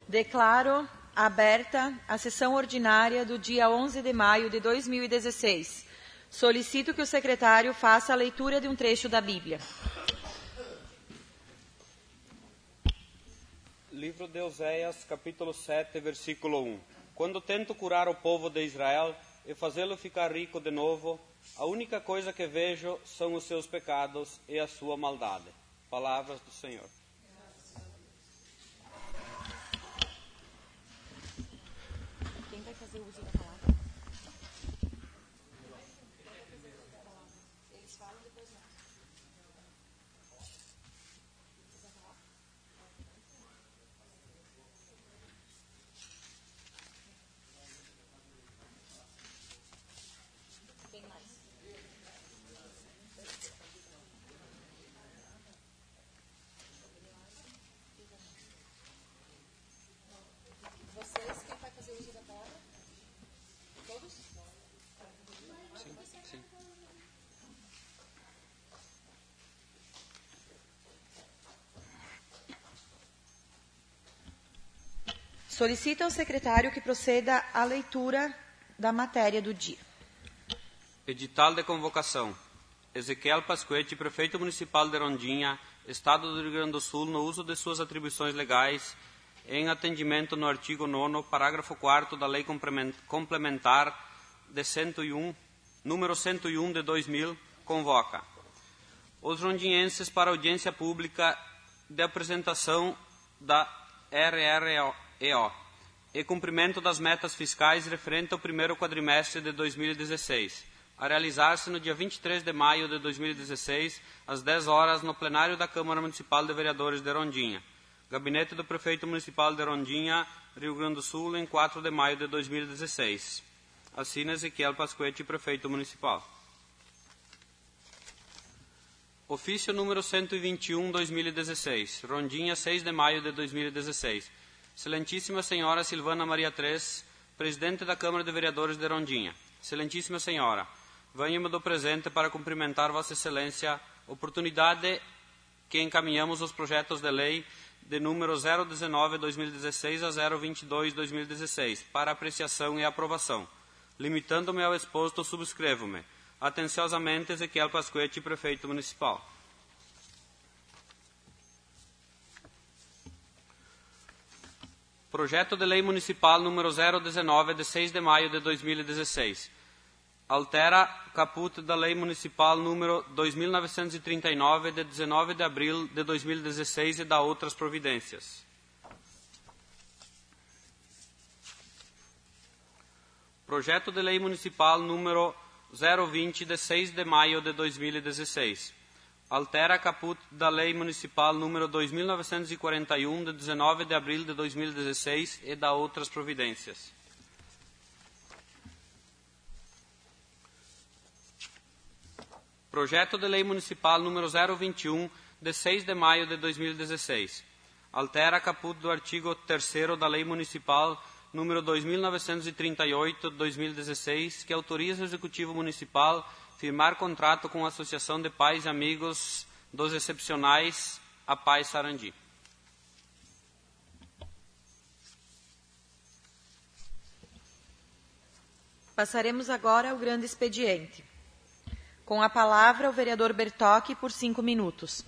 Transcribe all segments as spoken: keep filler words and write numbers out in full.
Declaro aberta a sessão ordinária do dia onze de maio de dois mil e dezesseis. Solicito que o secretário faça a leitura de um trecho da Bíblia. Livro de Oséias, capítulo sete, versículo um. Quando tento curar o povo de Israel e fazê-lo ficar rico de novo, a única coisa que vejo são os seus pecados e a sua maldade. Palavras do Senhor. Quem vai fazer uso da palavra? Eles falam depois não. Quem mais? Vocês, quem vai fazer uso da palavra? Todos? Sim, sim. Solicito ao secretário que proceda à leitura da matéria do dia. Edital de convocação. Ezequiel Pasquete, prefeito municipal de Rondinha, Estado do Rio Grande do Sul, no uso de suas atribuições legais, em atendimento no artigo nono, parágrafo quarto da Lei Complementar de cento e um, número cento e um de dois mil, convoca os rondinhenses para audiência pública de apresentação da R R E O e cumprimento das metas fiscais referente ao primeiro quadrimestre de dois mil e dezesseis, a realizar-se no dia vinte e três de maio de dois mil e dezesseis, às dez horas, no plenário da Câmara Municipal de Vereadores de Rondinha. Gabinete do Prefeito Municipal de Rondinha, Rio Grande do Sul, em quatro de maio de dois mil e dezesseis. Assina Ezequiel Pasquete, Prefeito Municipal. Ofício número cento e vinte e um, dois mil e dezesseis. Rondinha, seis de maio de dois mil e dezesseis. Excelentíssima Senhora Silvana Maria Tres, Presidente da Câmara de Vereadores de Rondinha. Excelentíssima Senhora, venho-me do presente para cumprimentar Vossa Excelência, oportunidade que encaminhamos os projetos de lei de número zero dezenove, dois mil e dezesseis a zero vinte e dois, dois mil e dezesseis, para apreciação e aprovação. Limitando-me ao exposto, subscrevo-me. Atenciosamente, Ezequiel Pasquete, Prefeito Municipal. Projeto de Lei Municipal número zero dezenove, de seis de maio de dois mil e dezesseis. Altera caput da Lei Municipal número dois mil novecentos e trinta e nove, de dezenove de abril de dois mil e dezesseis, e dá outras providências. Projeto de Lei Municipal número zero vinte, de seis de maio de dois mil e dezesseis. Altera caput da Lei Municipal número dois mil novecentos e quarenta e um, de dezenove de abril de dois mil e dezesseis, e dá outras providências. Projeto de Lei Municipal número zero vinte e um, de seis de maio de dois mil e dezesseis. Altera caput do artigo terceiro da Lei Municipal número dois mil novecentos e trinta e oito, de dois mil e dezesseis, que autoriza o Executivo Municipal firmar contrato com a Associação de Pais e Amigos dos Excepcionais, a Paz Sarandi. Passaremos agora ao grande expediente. Com a palavra, o vereador Bertocchi, por cinco minutos.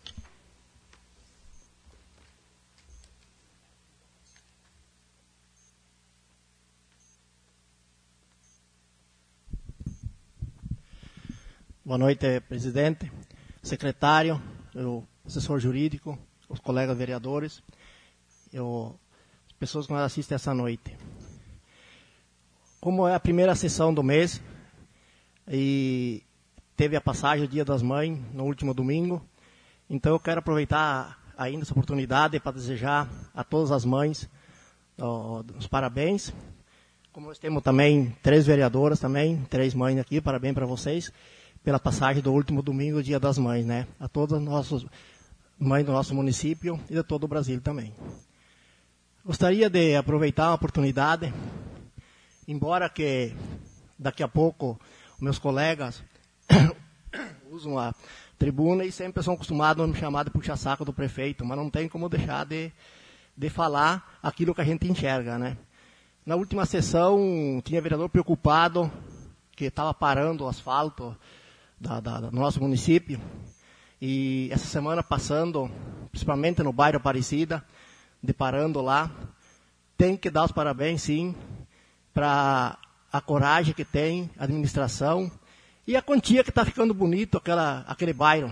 Boa noite, presidente, secretário, o assessor jurídico, os colegas vereadores, eu, as pessoas que nos assistem essa noite. Como é a primeira sessão do mês e teve a passagem do Dia das Mães no último domingo, então eu quero aproveitar ainda essa oportunidade para desejar a todas as mães ó, os parabéns. Como nós temos também três vereadoras também, três mães aqui, parabéns para vocês pela passagem do último domingo, Dia das Mães, né? A todas as nossas mães do nosso município e de todo o Brasil também. Gostaria de aproveitar a oportunidade, embora que daqui a pouco meus colegas usam a tribuna e sempre são acostumados a me chamar de puxa-saco do prefeito, mas não tem como deixar de de falar aquilo que a gente enxerga, né? Na última sessão, tinha vereador preocupado que estava parando o asfalto da, da, do nosso município. E essa semana passando, principalmente no bairro Aparecida, deparando lá, tem que dar os parabéns, sim, para a coragem que tem a administração e a quantia que está ficando bonito aquela, aquele bairro.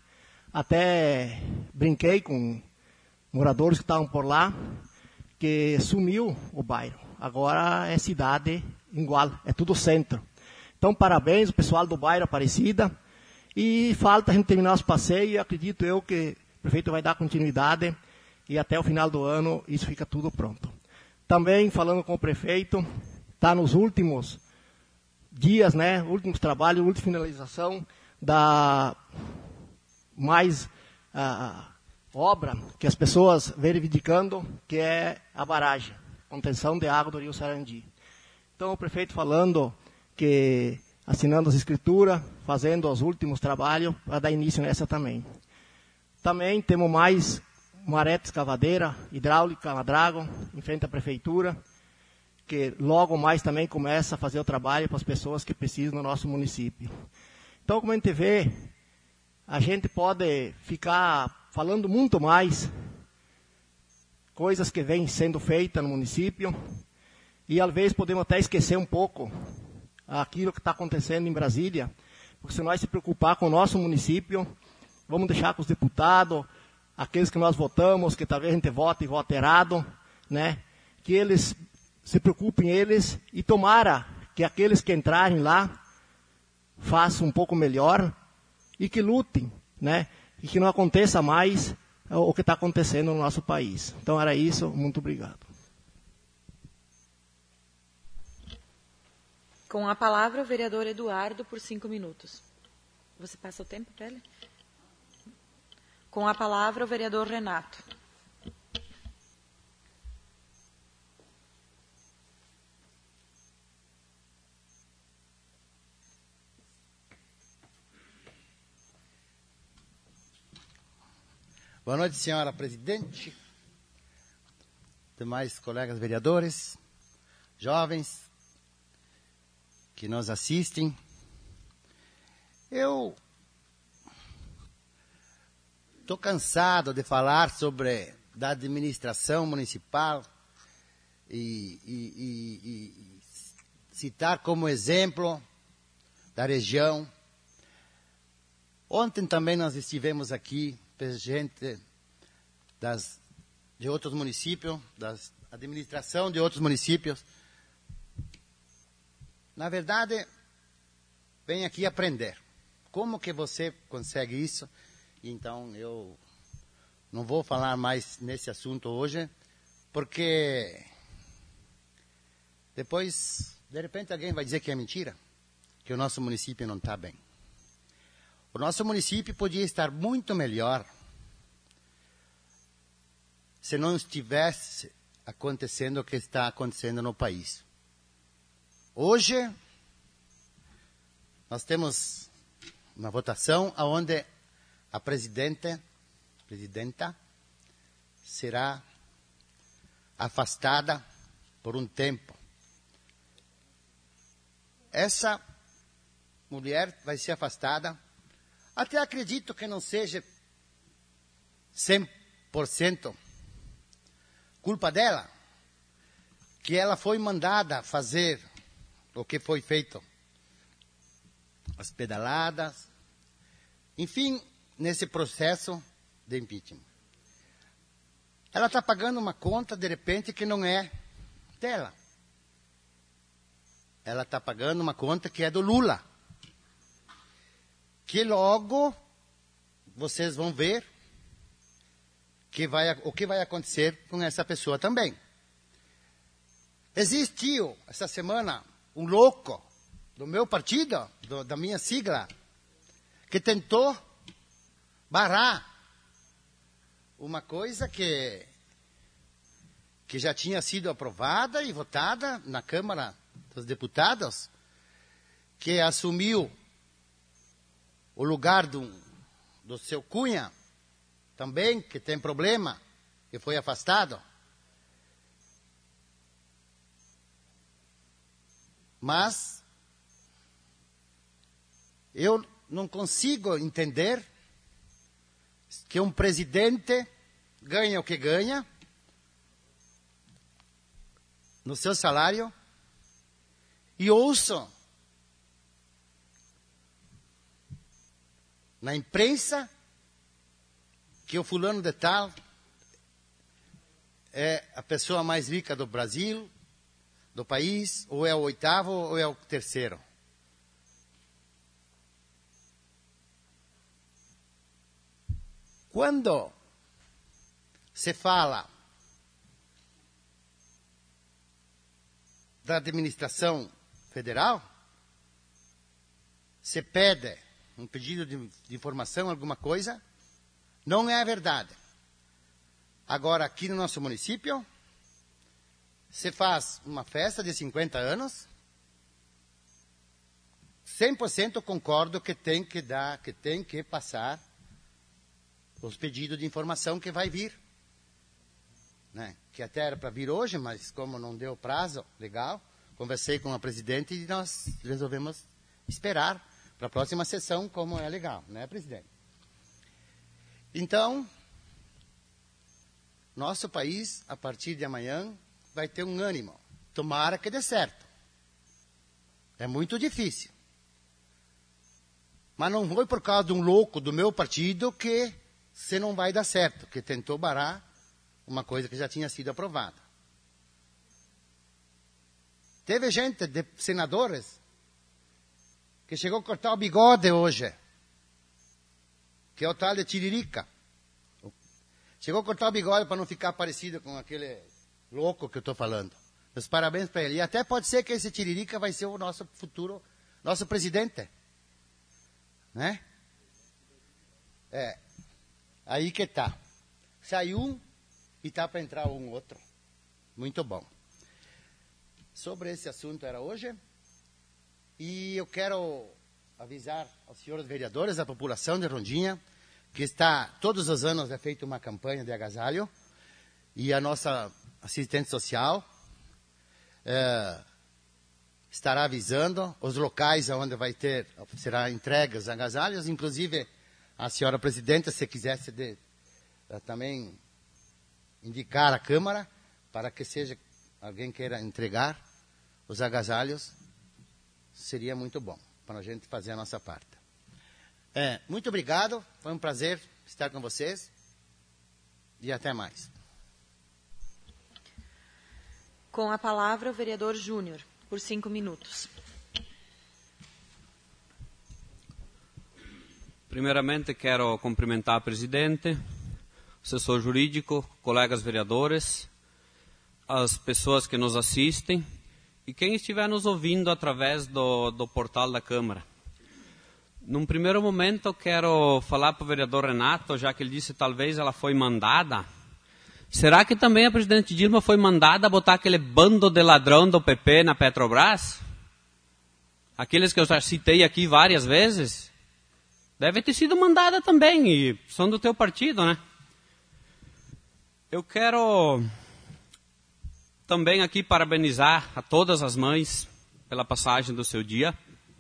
Até brinquei com moradores que estavam por lá, que sumiu o bairro. Agora é cidade igual, é tudo centro. Então, parabéns ao pessoal do bairro Aparecida. E falta a gente terminar os passeios, e acredito eu que o prefeito vai dar continuidade e até o final do ano isso fica tudo pronto. Também, falando com o prefeito, está nos últimos dias, né, últimos trabalhos, última finalização da mais uh, obra que as pessoas vêm reivindicando, que é a barragem, contenção de água do Rio Sarandi. Então, o prefeito falando que, assinando as escrituras, fazendo os últimos trabalhos, para dar início nessa também. Também temos mais uma reta escavadeira hidráulica na Dragon, em frente à prefeitura, que logo mais também começa a fazer o trabalho para as pessoas que precisam no nosso município. Então, como a gente vê, a gente pode ficar falando muito mais coisas que vêm sendo feitas no município e, às vezes, podemos até esquecer um pouco aquilo que está acontecendo em Brasília, porque se nós se preocupar com o nosso município, vamos deixar com os deputados, aqueles que nós votamos, que talvez a gente vote e vote errado, né, que eles se preocupem eles e tomara que aqueles que entrarem lá façam um pouco melhor e que lutem, né, e que não aconteça mais o que está acontecendo no nosso país. Então era isso, muito obrigado. Com a palavra o vereador Eduardo por cinco minutos. Você passa o tempo para ele? Com a palavra o vereador Renato. Boa noite, senhora presidente, demais colegas vereadores, jovens que nos assistem. Eu estou cansado de falar sobre da administração municipal e, e, e, e citar como exemplo da região. Ontem também nós estivemos aqui, gente das, de outros municípios, da administração de outros municípios. Na verdade, vem aqui aprender. Como que você consegue isso? Então, eu não vou falar mais nesse assunto hoje, porque depois, de repente, alguém vai dizer que é mentira, que o nosso município não está bem. O nosso município podia estar muito melhor se não estivesse acontecendo o que está acontecendo no país. Hoje, nós temos uma votação onde a presidente, presidenta será afastada por um tempo. Essa mulher vai ser afastada. Até acredito que não seja cem por cento culpa dela, que ela foi mandada fazer o que foi feito, as pedaladas, enfim, nesse processo de impeachment. Ela está pagando uma conta, de repente, que não é dela. Ela está pagando uma conta que é do Lula. Que logo vocês vão ver que vai, o que vai acontecer com essa pessoa também. Existiu, essa semana, um louco do meu partido, do, da minha sigla, que tentou barrar uma coisa que, que já tinha sido aprovada e votada na Câmara dos Deputados, que assumiu o lugar do, do seu Cunha, também, que tem problema, que foi afastado. Mas eu não consigo entender que um presidente ganha o que ganha no seu salário e ouço na imprensa que o fulano de tal é a pessoa mais rica do Brasil, do país, ou é o oitavo ou é o terceiro. Quando se fala da administração federal, se pede um pedido de, de informação, alguma coisa, não é a verdade. Agora, aqui no nosso município, se faz uma festa de cinquenta anos, cem por cento concordo que tem que dar, que tem que passar os pedidos de informação que vai vir. Né? Que até era para vir hoje, mas como não deu prazo legal, conversei com a presidente e nós resolvemos esperar para a próxima sessão, como é legal, né, presidente? Então, nosso país, a partir de amanhã, vai ter um ânimo. Tomara que dê certo. É muito difícil. Mas não foi por causa de um louco do meu partido que se não vai dar certo, que tentou barrar uma coisa que já tinha sido aprovada. Teve gente, de senadores, que chegou a cortar o bigode hoje, que é o tal de Tiririca. Chegou a cortar o bigode para não ficar parecido com aquele louco que eu estou falando. Meus parabéns para ele. E até pode ser que esse Tiririca vai ser o nosso futuro, nosso presidente. Né? É. Aí que tá. Sai um e tá para entrar um outro. Muito bom. Sobre esse assunto era hoje. E eu quero avisar aos senhores vereadores, à população de Rondinha, que está, todos os anos é feita uma campanha de agasalho, e a nossa assistente social é, estará avisando os locais onde vai ter, será entregues agasalhos, inclusive a senhora presidenta, se quisesse de, uh, também indicar à Câmara, para que seja alguém queira entregar os agasalhos, seria muito bom, para a gente fazer a nossa parte. É, muito obrigado, foi um prazer estar com vocês, e até mais. Com a palavra, o vereador Júnior, por cinco minutos. Primeiramente, quero cumprimentar a presidente, assessor jurídico, colegas vereadores, as pessoas que nos assistem e quem estiver nos ouvindo através do, do portal da Câmara. Num primeiro momento, eu quero falar para o vereador Renato, já que ele disse que talvez ela foi mandada. Será que também a presidente Dilma foi mandada a botar aquele bando de ladrão do P P na Petrobras? Aqueles que eu já citei aqui várias vezes? Deve ter sido mandada também, e são do teu partido, né? Eu quero também aqui parabenizar a todas as mães pela passagem do seu dia,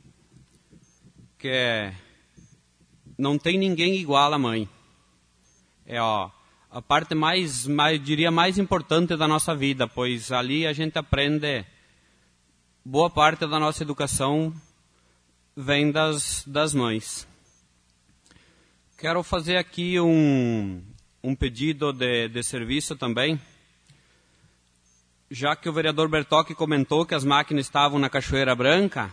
que não tem ninguém igual à mãe. É ó, a parte mais, mais, diria, mais importante da nossa vida, pois ali a gente aprende, boa parte da nossa educação vem das, das mães. Quero fazer aqui um, um pedido de, de serviço também, já que o vereador Bertocchi comentou que as máquinas estavam na Cachoeira Branca,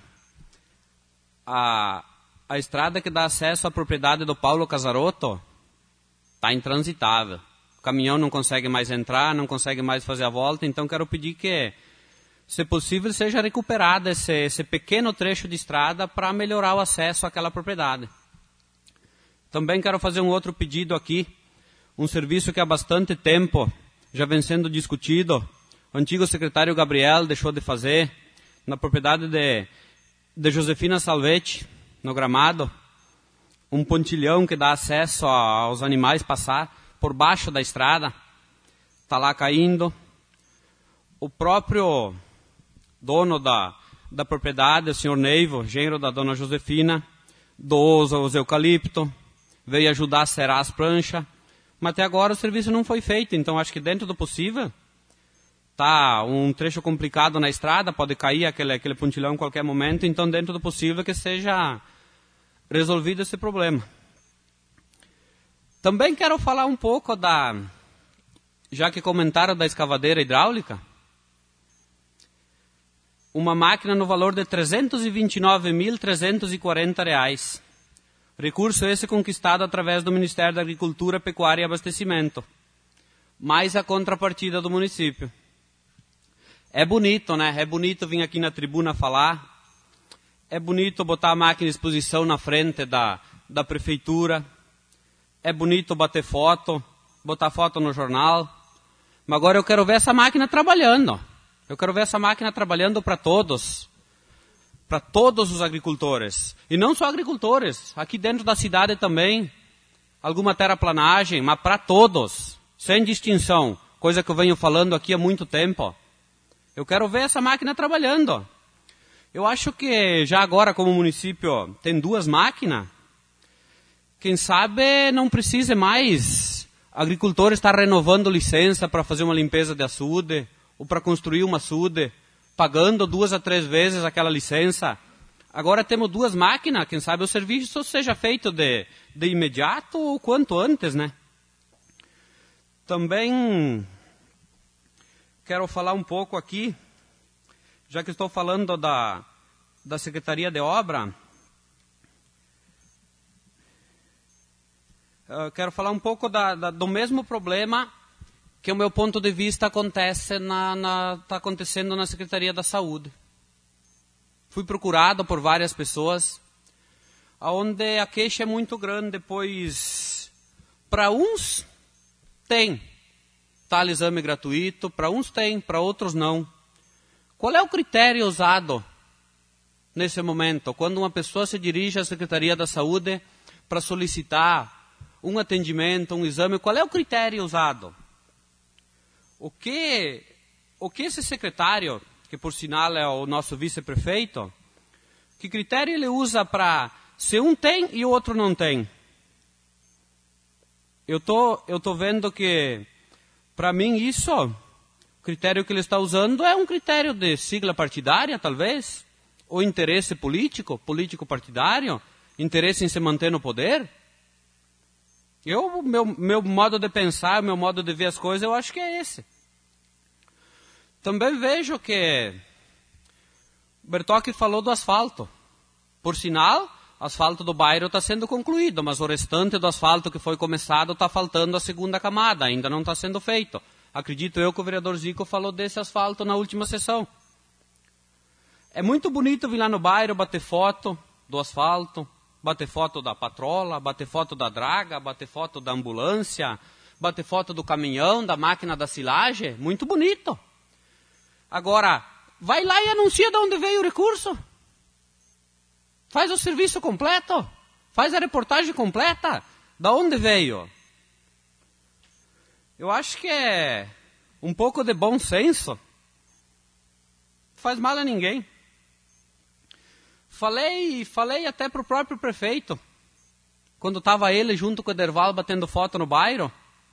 a, a estrada que dá acesso à propriedade do Paulo Casarotto está intransitável. O caminhão não consegue mais entrar, não consegue mais fazer a volta, então quero pedir que, se possível, seja recuperado esse, esse pequeno trecho de estrada para melhorar o acesso àquela propriedade. Também quero fazer um outro pedido aqui, um serviço que há bastante tempo já vem sendo discutido. O antigo secretário Gabriel deixou de fazer, na propriedade de, de Josefina Salvetti, no Gramado, um pontilhão que dá acesso a, aos animais passar por baixo da estrada, está lá caindo. O próprio dono da, da propriedade, o senhor Neivo, genro da dona Josefina, doou os eucaliptos, veio ajudar a serar as pranchas, mas até agora o serviço não foi feito, então acho que dentro do possível, tá um trecho complicado na estrada, pode cair aquele, aquele pontilhão em qualquer momento, então dentro do possível que seja resolvido esse problema. Também quero falar um pouco da, já que comentaram da escavadeira hidráulica, uma máquina no valor de trezentos e vinte e nove mil trezentos e quarenta reais. Recurso esse conquistado através do Ministério da Agricultura, Pecuária e Abastecimento, mais a contrapartida do município. É bonito, né? É bonito vir aqui na tribuna falar, é bonito botar a máquina em exposição na frente da, da prefeitura, é bonito bater foto, botar foto no jornal, mas agora eu quero ver essa máquina trabalhando. Eu quero ver essa máquina trabalhando para todos, para todos os agricultores. E não só agricultores, aqui dentro da cidade também, alguma terraplanagem, mas para todos, sem distinção, coisa que eu venho falando aqui há muito tempo. Eu quero ver essa máquina trabalhando. Eu acho que já agora, como o município tem duas máquinas, quem sabe não precise mais agricultor estar renovando licença para fazer uma limpeza de açude, ou para construir uma açude, pagando duas a três vezes aquela licença. Agora temos duas máquinas, quem sabe o serviço seja feito de, de imediato ou quanto antes, né? Também quero falar um pouco aqui, já que estou falando da, da Secretaria de Obra, eu quero falar um pouco da, da, do mesmo problema que, o meu ponto de vista, acontece na, na, tá acontecendo na Secretaria da Saúde. Fui procurado por várias pessoas, onde a queixa é muito grande, pois para uns tem tal exame gratuito, para uns tem, para outros não. Qual é o critério usado nesse momento, quando uma pessoa se dirige à Secretaria da Saúde para solicitar um atendimento, um exame? Qual é o critério usado? O que, o que esse secretário, que por sinal é o nosso vice-prefeito, que critério ele usa para se um tem e o outro não tem? Eu tô, eu tô vendo que, para mim, isso, o critério que ele está usando é um critério de sigla partidária, talvez, ou interesse político, político-partidário, interesse em se manter no poder. Eu, meu, meu modo de pensar, meu modo de ver as coisas, eu acho que é esse. Também vejo que o Bertocchi falou do asfalto. Por sinal, o asfalto do bairro está sendo concluído, mas o restante do asfalto que foi começado está faltando a segunda camada, ainda não está sendo feito. Acredito eu que o vereador Zico falou desse asfalto na última sessão. É muito bonito vir lá no bairro, bater foto do asfalto, bater foto da patrola, bater foto da draga, bater foto da ambulância, bater foto do caminhão, da máquina da silagem, muito bonito. Agora, vai lá e anuncia de onde veio o recurso. Faz o serviço completo, faz a reportagem completa, da onde veio. Eu acho que é um pouco de bom senso. Não faz mal a ninguém. Falei, falei até para o próprio prefeito, quando estava ele junto com o Ederval batendo foto no bairro.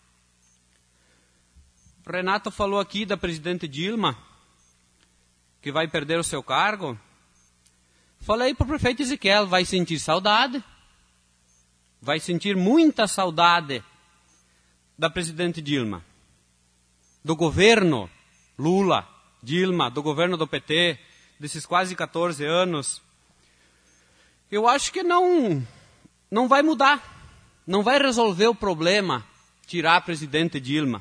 O Renato falou aqui da presidente Dilma, que vai perder o seu cargo. Falei para o prefeito Ezequiel, vai sentir saudade, vai sentir muita saudade da presidente Dilma, do governo Lula, Dilma, do governo do P T, desses quase quatorze anos. Eu acho que não, não vai mudar, não vai resolver o problema, tirar a presidente Dilma.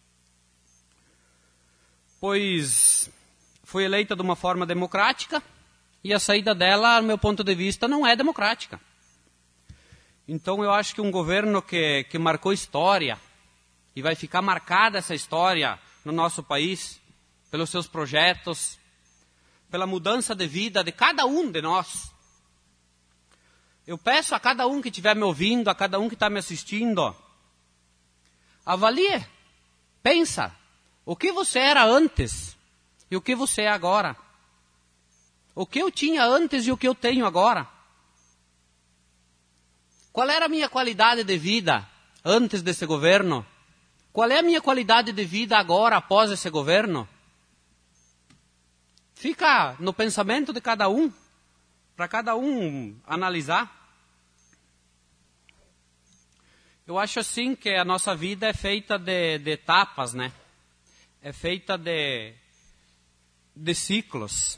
Pois foi eleita de uma forma democrática e a saída dela, do meu ponto de vista, não é democrática. Então eu acho que um governo que, que marcou história, e vai ficar marcada essa história no nosso país, pelos seus projetos, pela mudança de vida de cada um de nós. Eu peço a cada um que estiver me ouvindo, a cada um que está me assistindo, avalie, pensa, o que você era antes e o que você é agora. O que eu tinha antes e o que eu tenho agora? Qual era a minha qualidade de vida antes desse governo? Qual é a minha qualidade de vida agora, após esse governo? Fica no pensamento de cada um, para cada um analisar. Eu acho assim que a nossa vida é feita de, de etapas, né? É feita de, de ciclos.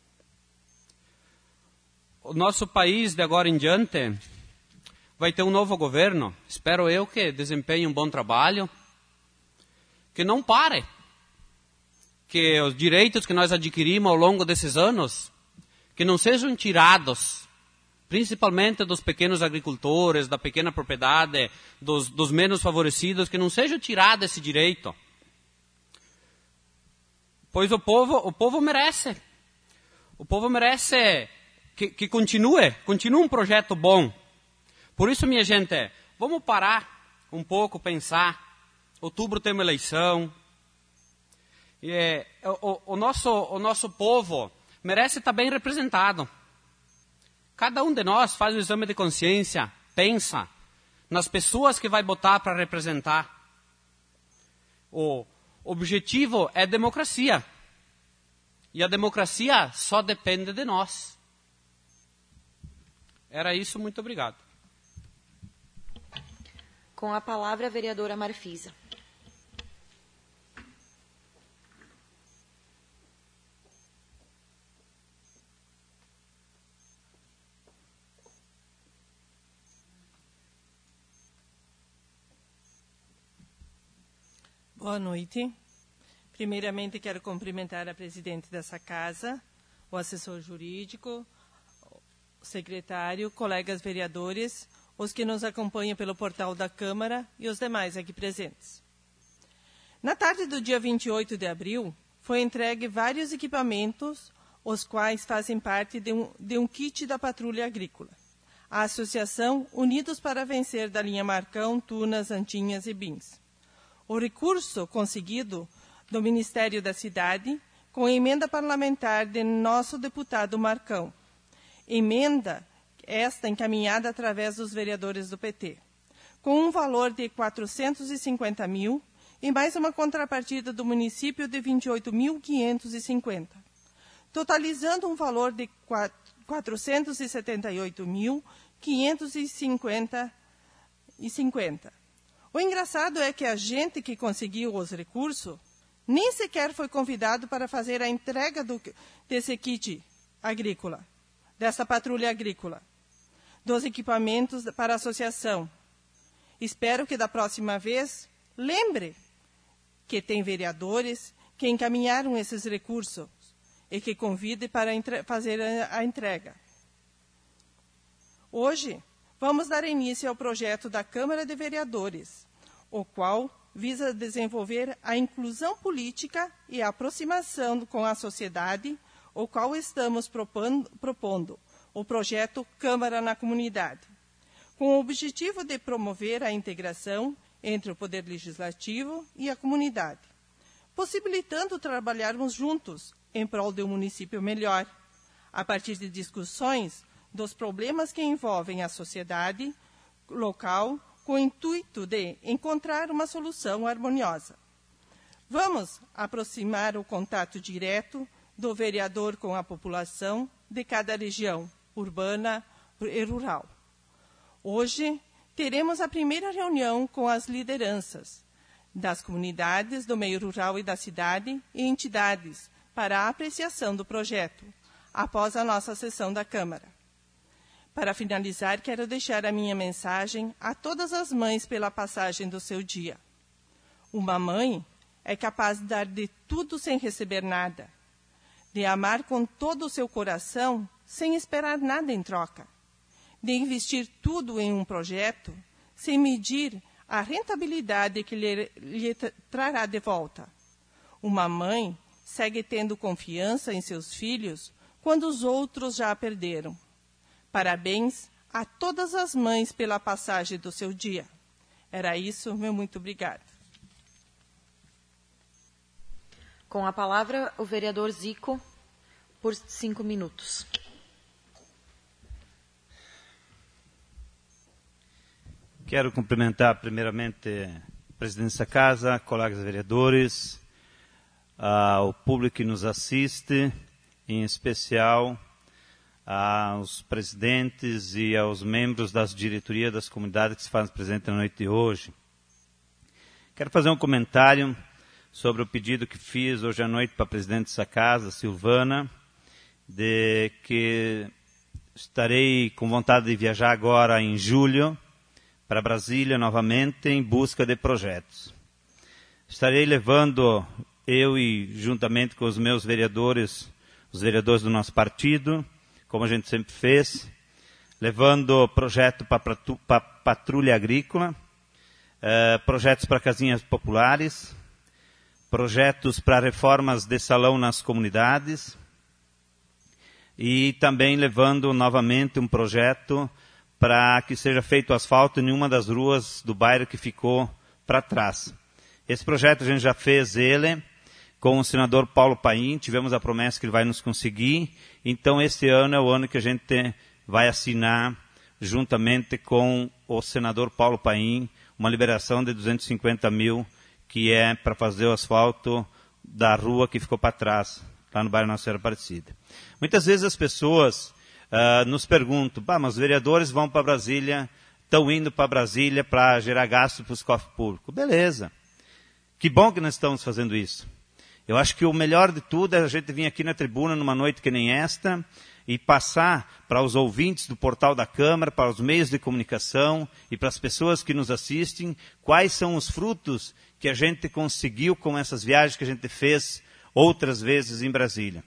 O nosso país, de agora em diante, vai ter um novo governo. Espero eu que desempenhe um bom trabalho. Que não pare. Que os direitos que nós adquirimos ao longo desses anos, que não sejam tirados, principalmente dos pequenos agricultores, da pequena propriedade, dos, dos menos favorecidos, que não seja tirado esse direito. Pois o povo, o povo merece. O povo merece que, que continue, continue um projeto bom. Por isso, minha gente, vamos parar um pouco, pensar. Outubro tem uma eleição. E, é, o, o, nosso, o nosso povo merece estar bem representado. Cada um de nós faz o exame de consciência, pensa nas pessoas que vai botar para representar. O objetivo é democracia. E a democracia só depende de nós. Era isso, muito obrigado. Com a palavra, a vereadora Marfisa. Boa noite. Primeiramente, quero cumprimentar a presidente dessa casa, o assessor jurídico, o secretário, colegas vereadores, os que nos acompanham pelo portal da Câmara e os demais aqui presentes. Na tarde do dia vinte e oito de abril, foi entregue vários equipamentos, os quais fazem parte de um, de um kit da Patrulha Agrícola. A Associação Unidos para Vencer da linha Marcão, Tunas, Antinhas e Bins. O recurso conseguido do Ministério da Cidade, com a emenda parlamentar de nosso deputado Marcão. Emenda esta encaminhada através dos vereadores do P T, com um valor de quatrocentos e cinquenta mil e mais uma contrapartida do município de vinte e oito mil quinhentos e cinquenta, totalizando um valor de quatrocentos e setenta e oito mil quinhentos e cinquenta. O engraçado é que a gente que conseguiu os recursos nem sequer foi convidado para fazer a entrega do, desse kit agrícola, dessa patrulha agrícola, dos equipamentos para a associação. Espero que da próxima vez lembre que tem vereadores que encaminharam esses recursos e que convide para entre, fazer a, a entrega. Hoje, vamos dar início ao projeto da Câmara de Vereadores, o qual visa desenvolver a inclusão política e a aproximação com a sociedade, o qual estamos propondo, propondo o projeto Câmara na Comunidade, com o objetivo de promover a integração entre o Poder Legislativo e a comunidade, possibilitando trabalharmos juntos em prol de um município melhor, a partir de discussões dos problemas que envolvem a sociedade local, com o intuito de encontrar uma solução harmoniosa. Vamos aproximar o contato direto do vereador com a população de cada região, urbana e rural. Hoje, teremos a primeira reunião com as lideranças das comunidades do meio rural e da cidade e entidades para a apreciação do projeto, após a nossa sessão da Câmara. Para finalizar, quero deixar a minha mensagem a todas as mães pela passagem do seu dia. Uma mãe é capaz de dar de tudo sem receber nada, de amar com todo o seu coração sem esperar nada em troca, de investir tudo em um projeto sem medir a rentabilidade que lhe, lhe trará de volta. Uma mãe segue tendo confiança em seus filhos quando os outros já a perderam. Parabéns a todas as mães pela passagem do seu dia. Era isso, meu muito obrigado. Com a palavra, o vereador Zico, por cinco minutos. Quero cumprimentar primeiramente a presidência da Casa, colegas vereadores, ao público que nos assiste, em especial aos presidentes e aos membros das diretorias das comunidades que se fazem presentes na noite de hoje. Quero fazer um comentário sobre o pedido que fiz hoje à noite para a presidente dessa casa, Silvana, de que estarei com vontade de viajar agora em julho para Brasília novamente em busca de projetos. Estarei levando, eu e juntamente com os meus vereadores, os vereadores do nosso partido, como a gente sempre fez, levando projeto para patrulha agrícola, eh, projetos para casinhas populares, projetos para reformas de salão nas comunidades e também levando novamente um projeto para que seja feito asfalto em uma das ruas do bairro que ficou para trás. Esse projeto a gente já fez ele com o senador Paulo Paim, tivemos a promessa que ele vai nos conseguir, então este ano é o ano que a gente vai assinar, juntamente com o senador Paulo Paim, uma liberação de duzentos e cinquenta mil, que é para fazer o asfalto da rua que ficou para trás, lá no bairro Nossa Senhora Aparecida. Muitas vezes as pessoas uh, nos perguntam, bah, mas os vereadores vão para Brasília, estão indo para Brasília para gerar gasto para os cofres públicos. Beleza. Que bom que nós estamos fazendo isso. Eu acho que o melhor de tudo é a gente vir aqui na tribuna numa noite que nem esta e passar para os ouvintes do portal da Câmara, para os meios de comunicação e para as pessoas que nos assistem, quais são os frutos que a gente conseguiu com essas viagens que a gente fez outras vezes em Brasília.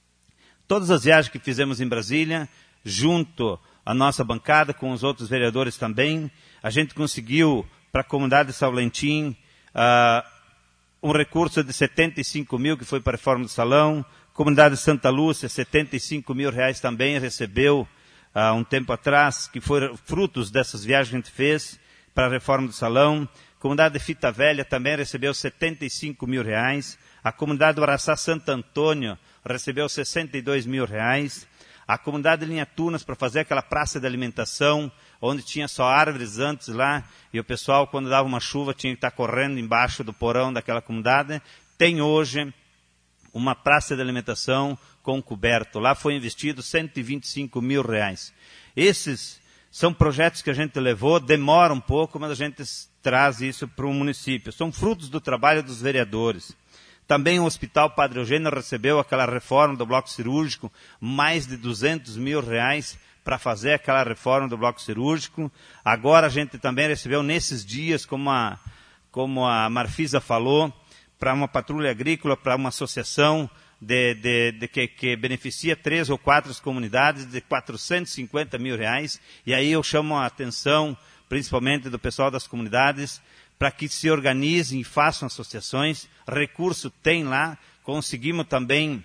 Todas as viagens que fizemos em Brasília, junto à nossa bancada, com os outros vereadores também, a gente conseguiu para a comunidade de São Valentim uh, um recurso de setenta e cinco mil que foi para a reforma do salão. Comunidade de Santa Lúcia, setenta e cinco mil reais também recebeu há uh, um tempo atrás, que foram frutos dessas viagens que a gente fez para a reforma do salão. Comunidade de Fita Velha também recebeu setenta e cinco mil reais. A comunidade do Araçá Santo Antônio recebeu sessenta e dois mil reais. A comunidade de Linha Tunas para fazer aquela praça de alimentação, onde tinha só árvores antes lá, e o pessoal, quando dava uma chuva, tinha que estar correndo embaixo do porão daquela comunidade. Tem hoje uma praça de alimentação com coberto. Lá foi investido cento e vinte e cinco mil reais. Esses são projetos que a gente levou, demora um pouco, mas a gente traz isso para o município. São frutos do trabalho dos vereadores. Também o Hospital Padre Eugênio recebeu aquela reforma do bloco cirúrgico, mais de duzentos mil reais para fazer aquela reforma do bloco cirúrgico. Agora a gente também recebeu nesses dias, como a, como a Marfisa falou, para uma patrulha agrícola, para uma associação de, de, de que, que beneficia três ou quatro comunidades de quatrocentos e cinquenta mil reais. E aí eu chamo a atenção, principalmente do pessoal das comunidades, para que se organizem e façam associações. Recurso tem lá, conseguimos também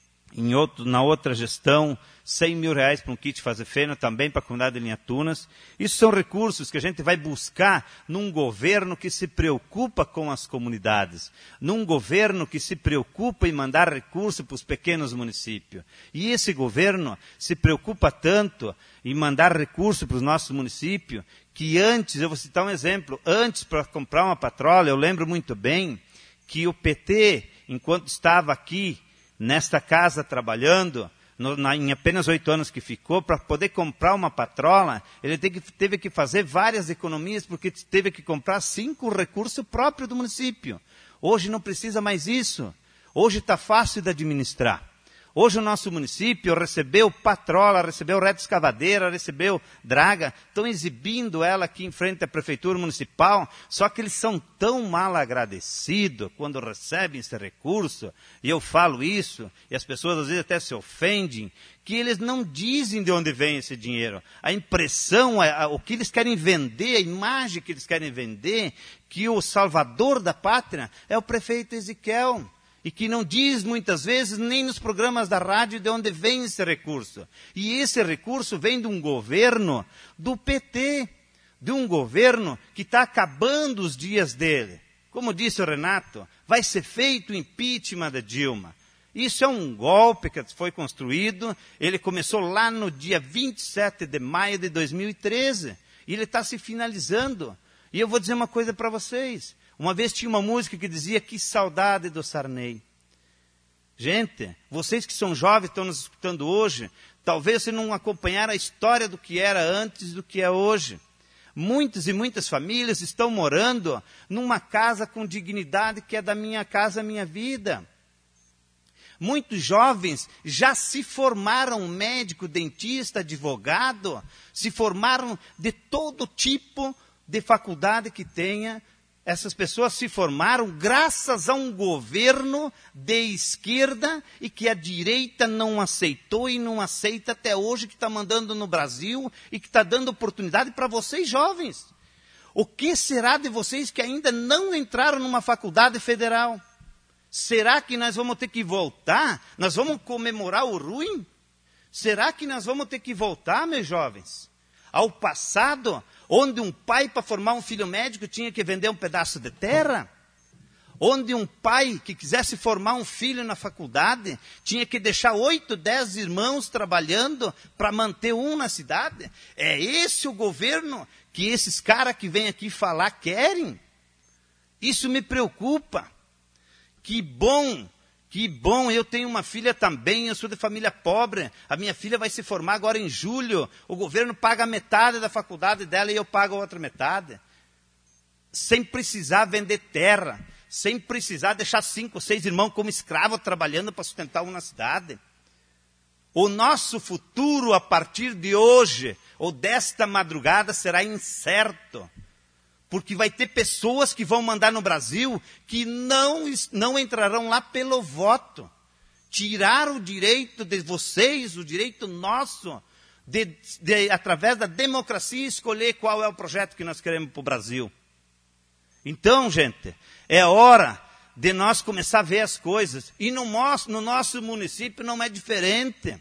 em outro, na outra gestão cem mil reais para um kit fazer feno, também para a comunidade de Linha Tunas. Isso são recursos que a gente vai buscar num governo que se preocupa com as comunidades, num governo que se preocupa em mandar recursos para os pequenos municípios. E esse governo se preocupa tanto em mandar recursos para os nossos municípios, que antes, eu vou citar um exemplo, antes para comprar uma patrola, eu lembro muito bem que o P T, enquanto estava aqui, nesta casa trabalhando, no, na, em apenas oito anos que ficou, para poder comprar uma patrola, ele teve que, teve que fazer várias economias, porque teve que comprar cinco recursos próprios do município. Hoje não precisa mais isso. Hoje está fácil de administrar. Hoje o nosso município recebeu patrola, recebeu reta escavadeira, recebeu draga, estão exibindo ela aqui em frente à prefeitura municipal, só que eles são tão mal agradecidos quando recebem esse recurso, e eu falo isso, e as pessoas às vezes até se ofendem, que eles não dizem de onde vem esse dinheiro. A impressão, a, a, o que eles querem vender, a imagem que eles querem vender, que o salvador da pátria é o prefeito Ezequiel. E que não diz muitas vezes nem nos programas da rádio de onde vem esse recurso. E esse recurso vem de um governo do P T, de um governo que está acabando os dias dele. Como disse o Renato, vai ser feito o impeachment da Dilma. Isso é um golpe que foi construído, ele começou lá no dia vinte e sete de maio de dois mil e treze, e ele está se finalizando. E eu vou dizer uma coisa para vocês. Uma vez tinha uma música que dizia, que saudade do Sarney. Gente, vocês que são jovens, estão nos escutando hoje, talvez vocês não acompanharam a história do que era antes do que é hoje. Muitas e muitas famílias estão morando numa casa com dignidade que é da minha casa, minha vida. Muitos jovens já se formaram médico, dentista, advogado, se formaram de todo tipo de faculdade que tenha. Essas pessoas se formaram graças a um governo de esquerda e que a direita não aceitou e não aceita até hoje, que está mandando no Brasil e que está dando oportunidade para vocês jovens. O que será de vocês que ainda não entraram numa faculdade federal? Será que nós vamos ter que voltar? Nós vamos comemorar o ruim? Será que nós vamos ter que voltar, meus jovens, ao passado, onde um pai, para formar um filho médico, tinha que vender um pedaço de terra? Onde um pai que quisesse formar um filho na faculdade, tinha que deixar oito, dez irmãos trabalhando para manter um na cidade? É esse o governo que esses caras que vêm aqui falar querem? Isso me preocupa. Que bom, que bom, eu tenho uma filha também, eu sou de família pobre, a minha filha vai se formar agora em julho, o governo paga metade da faculdade dela e eu pago a outra metade. Sem precisar vender terra, sem precisar deixar cinco, seis irmãos como escravos trabalhando para sustentar uma cidade. O nosso futuro a partir de hoje, ou desta madrugada, será incerto. Porque vai ter pessoas que vão mandar no Brasil que não, não entrarão lá pelo voto. Tirar o direito de vocês, o direito nosso, de, de, através da democracia, escolher qual é o projeto que nós queremos para o Brasil. Então, gente, é hora de nós começar a ver as coisas. E no nosso, no nosso município não é diferente.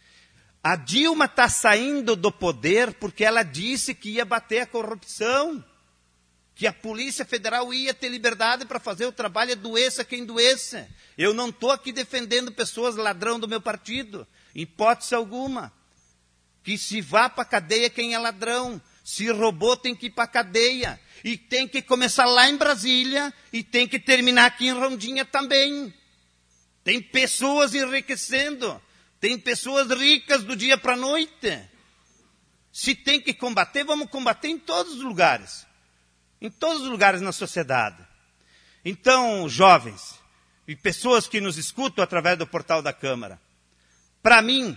A Dilma está saindo do poder porque ela disse que ia bater a corrupção. Que a Polícia Federal ia ter liberdade para fazer o trabalho, doeça quem doeça. Eu não estou aqui defendendo pessoas ladrão do meu partido, hipótese alguma. Que se vá para a cadeia quem é ladrão, se roubou tem que ir para a cadeia. E tem que começar lá em Brasília e tem que terminar aqui em Rondônia também. Tem pessoas enriquecendo, tem pessoas ricas do dia para a noite. Se tem que combater, vamos combater em todos os lugares. Em todos os lugares na sociedade. Então, jovens e pessoas que nos escutam através do portal da Câmara, para mim,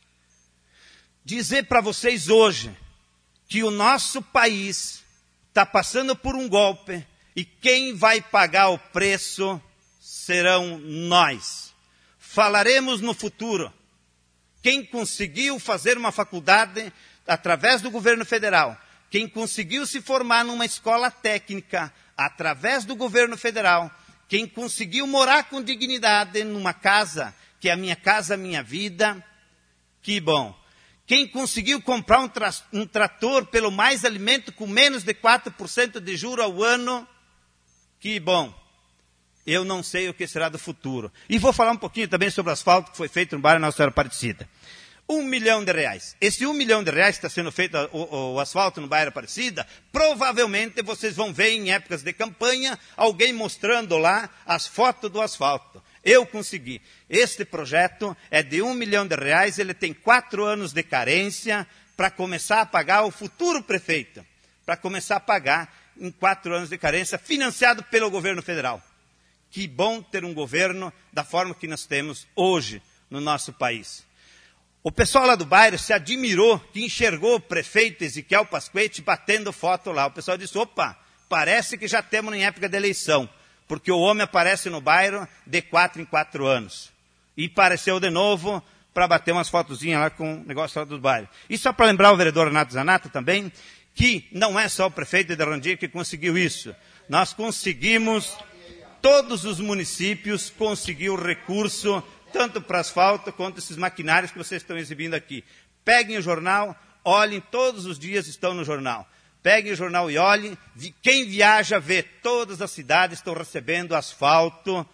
dizer para vocês hoje que o nosso país está passando por um golpe e quem vai pagar o preço serão nós. Falaremos no futuro. Quem conseguiu fazer uma faculdade através do governo federal, quem conseguiu se formar numa escola técnica através do governo federal, quem conseguiu morar com dignidade numa casa, que é a minha casa, a minha vida, que bom. Quem conseguiu comprar um, tra um trator pelo Mais Alimento com menos de quatro por cento de juro ao ano, que bom. Eu não sei o que será do futuro. E vou falar um pouquinho também sobre o asfalto que foi feito no bairro Nossa Senhora Aparecida. Um milhão de reais. Esse um milhão de reais que está sendo feito o, o, o asfalto no bairro Aparecida, provavelmente vocês vão ver em épocas de campanha alguém mostrando lá as fotos do asfalto. Eu consegui. Este projeto é de um milhão de reais, ele tem quatro anos de carência para começar a pagar o futuro prefeito. Para começar a pagar em quatro anos de carência, financiado pelo governo federal. Que bom ter um governo da forma que nós temos hoje no nosso país. O pessoal lá do bairro se admirou, que enxergou o prefeito Ezequiel Pasquete batendo foto lá. O pessoal disse, opa, parece que já temos em época de eleição, porque o homem aparece no bairro de quatro em quatro anos. E apareceu de novo para bater umas fotozinhas lá com o negócio lá do bairro. E só para lembrar o vereador Renato Zanata também, que não é só o prefeito de Rondônia que conseguiu isso. Nós conseguimos, todos os municípios conseguiu recurso tanto para asfalto quanto esses maquinários que vocês estão exibindo aqui. Peguem o jornal, olhem, todos os dias estão no jornal. Peguem o jornal e olhem, quem viaja vê, todas as cidades estão recebendo asfalto,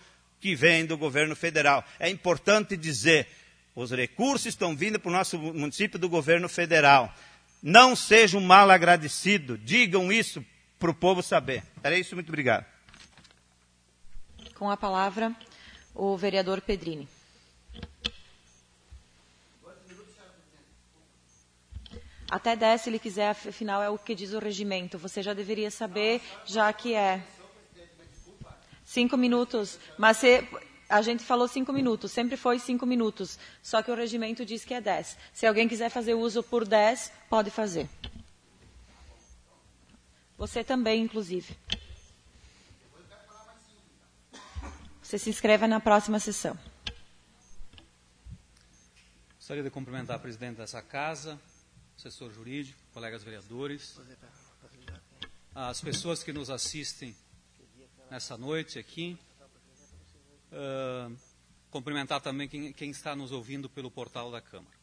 que vêm do governo federal. É importante dizer, os recursos estão vindo para o nosso município do governo federal. Não sejam mal agradecidos, digam isso para o povo saber. Era isso, muito obrigado. Com a palavra, o vereador Pedrini. Até dez, se ele quiser, afinal é o que diz o regimento. Você já deveria saber, já que é. Cinco minutos. Mas se, a gente falou cinco minutos, sempre foi cinco minutos. Só que o regimento diz que é dez. Se alguém quiser fazer uso por dez, pode fazer. Você também, inclusive. Você se inscreva na próxima sessão. Gostaria de cumprimentar a presidente dessa casa, assessor jurídico, colegas vereadores, as pessoas que nos assistem nessa noite aqui. Uh, cumprimentar também quem, quem está nos ouvindo pelo portal da Câmara.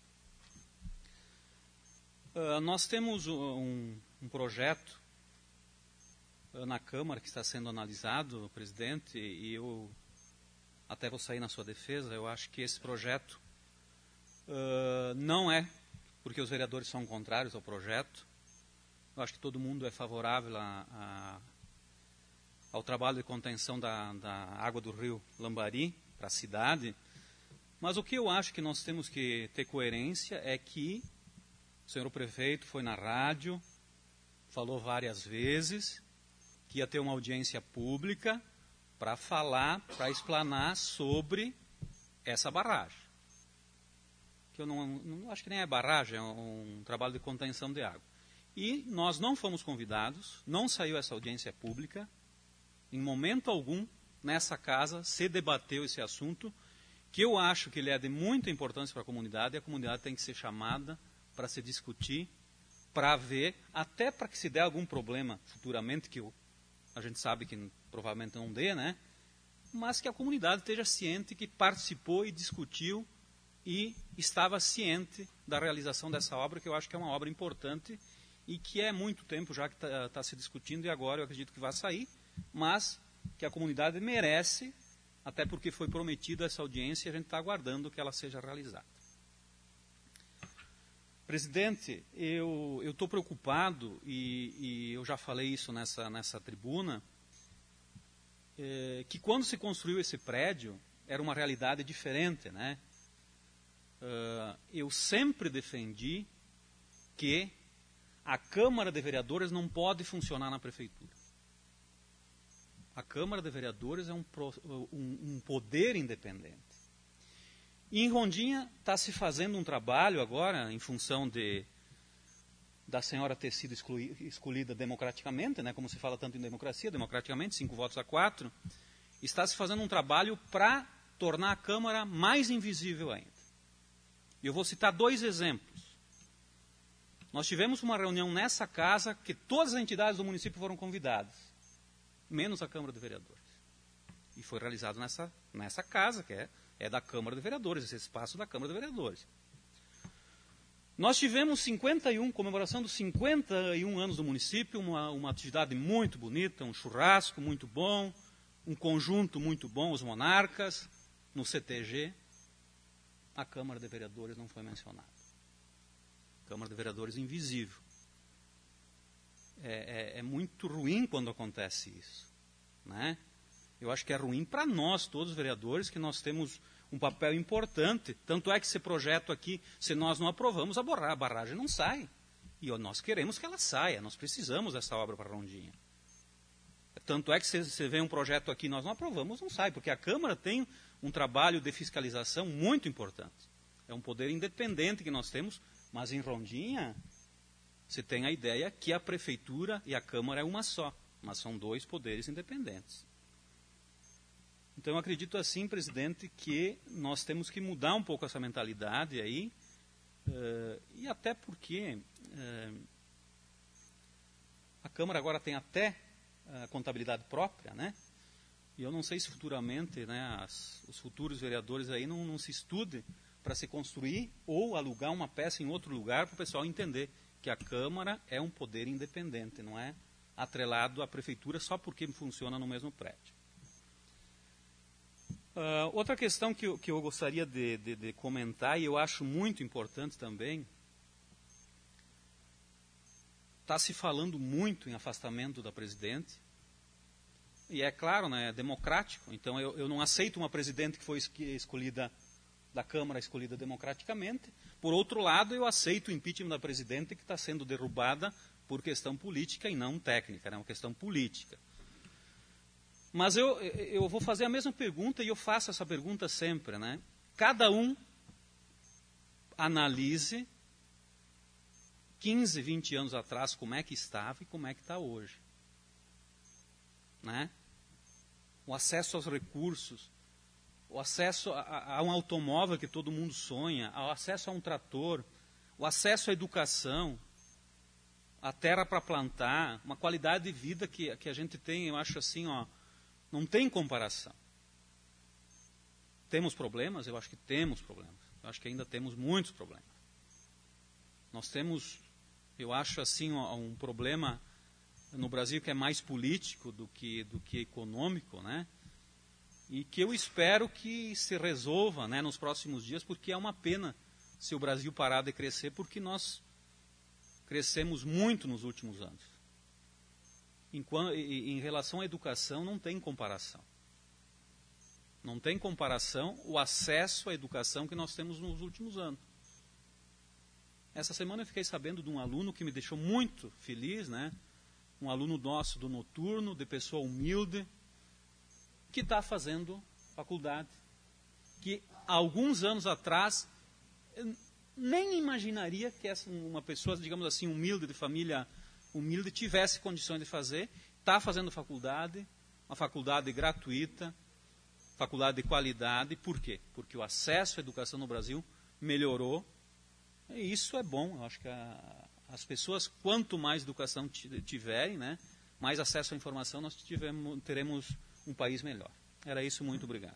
Uh, nós temos um, um projeto uh, na Câmara que está sendo analisado, presidente, e eu até vou sair na sua defesa. Eu acho que esse projeto uh, não é porque os vereadores são contrários ao projeto. Eu acho que todo mundo é favorável a, a, ao trabalho de contenção da, da água do rio Lambari para a cidade. Mas o que eu acho que nós temos que ter coerência é que o senhor prefeito foi na rádio, falou várias vezes que ia ter uma audiência pública para falar, para explanar sobre essa barragem. Que eu não, não acho que nem é barragem, é um, um trabalho de contenção de água. E nós não fomos convidados, não saiu essa audiência pública, em momento algum, nessa casa, se debateu esse assunto, que eu acho que ele é de muita importância para a comunidade, e a comunidade tem que ser chamada para se discutir, para ver, até para que se der algum problema futuramente, que eu, a gente sabe que provavelmente não dê, né? Mas que a comunidade esteja ciente que participou e discutiu e estava ciente da realização dessa obra, que eu acho que é uma obra importante e que é muito tempo já que está tá se discutindo, e agora eu acredito que vai sair, mas que a comunidade merece, até porque foi prometida essa audiência e a gente está aguardando que ela seja realizada. Presidente, eu estou preocupado, e, e eu já falei isso nessa, nessa tribuna, é, que quando se construiu esse prédio, era uma realidade diferente, né? Uh, eu sempre defendi que a Câmara de Vereadores não pode funcionar na Prefeitura. A Câmara de Vereadores é um, um, um poder independente. E em Rondinha está se fazendo um trabalho agora, em função de da senhora ter sido exclui, escolhida democraticamente, né, como se fala tanto em democracia, democraticamente, cinco votos a quatro, está se fazendo um trabalho para tornar a Câmara mais invisível ainda. Eu vou citar dois exemplos. Nós tivemos uma reunião nessa casa que todas as entidades do município foram convidadas, menos a Câmara de Vereadores. E foi realizado nessa, nessa casa, que é, é da Câmara de Vereadores, esse espaço da Câmara de Vereadores. Nós tivemos cinquenta e um, comemoração dos cinquenta e um anos do município, uma, uma atividade muito bonita, um churrasco muito bom, um conjunto muito bom, os monarcas, no C T G. A Câmara de Vereadores não foi mencionada. Câmara de Vereadores invisível. É, é, é muito ruim quando acontece isso, né? Eu acho que é ruim para nós, todos os vereadores, que nós temos um papel importante. Tanto é que esse projeto aqui, se nós não aprovamos, a barragem não sai. E nós queremos que ela saia, nós precisamos dessa obra para Rondinha. Tanto é que se você vê um projeto aqui e nós não aprovamos, não sai, porque a Câmara tem um trabalho de fiscalização muito importante. É um poder independente que nós temos, mas em Rondinha se tem a ideia que a Prefeitura e a Câmara é uma só, mas são dois poderes independentes. Então, eu acredito assim, presidente, que nós temos que mudar um pouco essa mentalidade aí, uh, e até porque uh, a Câmara agora tem até a contabilidade própria, né? E eu não sei se futuramente, né, as, os futuros vereadores aí não, não se estudem para se construir ou alugar uma peça em outro lugar para o pessoal entender que a Câmara é um poder independente, não é atrelado à Prefeitura só porque funciona no mesmo prédio. Uh, outra questão que eu, que eu gostaria de, de, de comentar, e eu acho muito importante também, está se falando muito em afastamento da presidente, e é claro, né, é democrático, então eu, eu não aceito uma presidente que foi escolhida, da Câmara escolhida democraticamente. Por outro lado, eu aceito o impeachment da presidente que está sendo derrubada por questão política e não técnica, é né, uma questão política. Mas eu, eu vou fazer a mesma pergunta, e eu faço essa pergunta sempre, né? Cada um analise quinze, vinte anos atrás como é que estava e como é que está hoje. Né? O acesso aos recursos, o acesso a, a um automóvel que todo mundo sonha, o acesso a um trator, o acesso à educação, a terra para plantar, uma qualidade de vida que, que a gente tem, eu acho assim, ó, não tem comparação. Temos problemas? Eu acho que temos problemas. Eu acho que ainda temos muitos problemas. Nós temos, eu acho assim, um problema no Brasil que é mais político do que, do que econômico, né? E que eu espero que se resolva, né, nos próximos dias, porque é uma pena se o Brasil parar de crescer, porque nós crescemos muito nos últimos anos. Enquanto, em relação à educação, não tem comparação. Não tem comparação o acesso à educação que nós temos nos últimos anos. Essa semana eu fiquei sabendo de um aluno que me deixou muito feliz, né? Um aluno nosso do noturno, de pessoa humilde, que está fazendo faculdade. Que há alguns anos atrás, nem imaginaria que essa, uma pessoa, digamos assim, humilde, de família humilde, tivesse condições de fazer, está fazendo faculdade, uma faculdade gratuita, faculdade de qualidade. Por quê? Porque o acesso à educação no Brasil melhorou, e isso é bom. Eu acho que a, as pessoas, quanto mais educação tiverem, né, mais acesso à informação, nós tivemos, teremos um país melhor. Era isso, muito obrigado.